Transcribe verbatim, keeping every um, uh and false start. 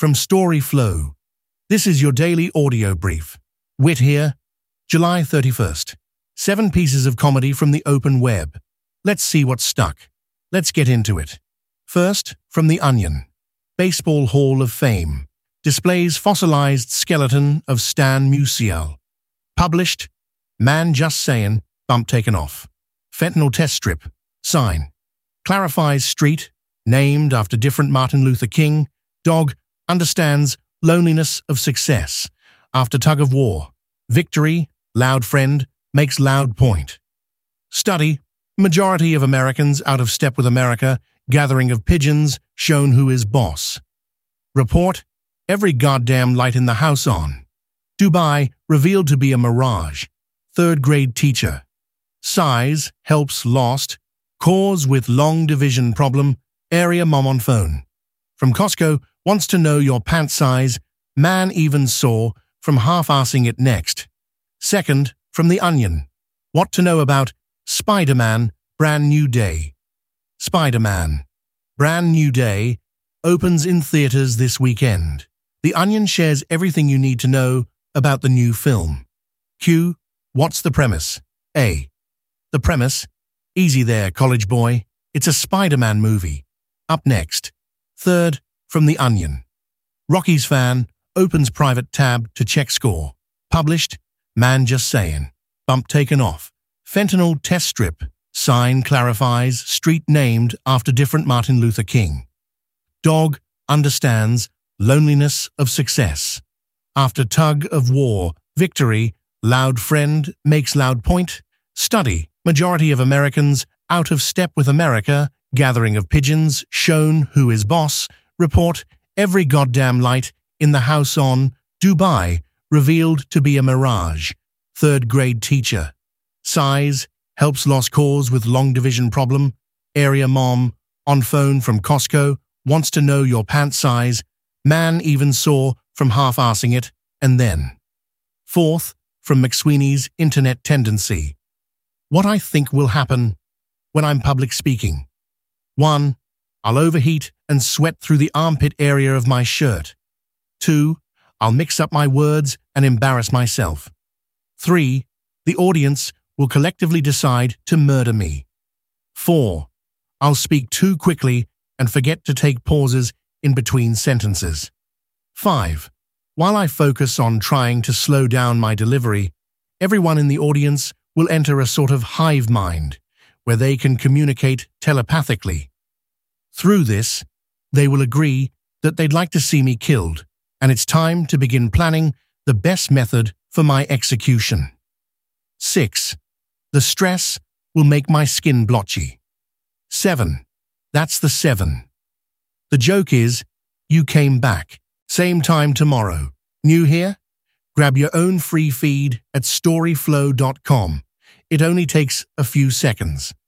from Storyflow. This is your daily audio brief. Wit here, July thirty-first. Seven pieces of comedy from the open web. Let's see what's stuck. Let's get into it. First, from The Onion. Baseball Hall of Fame displays fossilized skeleton of Stan Musial. Published, Man Just Saying, bump taken off. Fentanyl test strip, sign. Clarifies street, named after different Martin Luther King. Dog understands loneliness of success. After tug of war. Victory, loud friend, makes loud point. Study, majority of Americans out of step with America. Gathering of pigeons, shown who is boss. Report, every goddamn light in the house on. Dubai, revealed to be a mirage. Third grade teacher. Size, helps lost. Cause with long division problem. Area mom on phone. From Costco, wants to know your pant size. Man even saw, from half-assing it next. Second, from The Onion. What to know about Spider-Man, Brand New Day. Spider-Man, Brand New Day, opens in theaters this weekend. The Onion shares everything you need to know about the new film. Q. What's the premise? A. The premise? Easy there, college boy. It's a Spider-Man movie. Up next. Third, from The Onion. Rockies fan, opens private tab to check score. Published, Man Just Saying, bump taken off. Fentanyl test strip. Sign clarifies street named after different Martin Luther King. Dog understands loneliness of success. After tug of war, victory, loud friend makes loud point. Study, majority of Americans out of step with America. Gathering of pigeons, shown who is boss. Report, every goddamn light in the house on. Dubai, revealed to be a mirage. Third grade teacher. Size, helps lost cause with long division problem. Area mom, on phone from Costco, wants to know your pant size. Man even saw, from half-assing it, and then. Fourth, from McSweeney's Internet Tendency. What I think will happen when I'm public speaking. One, I'll overheat and sweat through the armpit area of my shirt. Two, I'll mix up my words and embarrass myself. Three, the audience will collectively decide to murder me. Four, I'll speak too quickly and forget to take pauses in between sentences. Five, while I focus on trying to slow down my delivery, everyone in the audience will enter a sort of hive mind where they can communicate telepathically. Through this, they will agree that they'd like to see me killed, and it's time to begin planning the best method for my execution. Six, the stress will make my skin blotchy. Seven, that's the seven. The joke is, you came back. Same time tomorrow. New here? Grab your own free feed at storyflow dot com. It only takes a few seconds.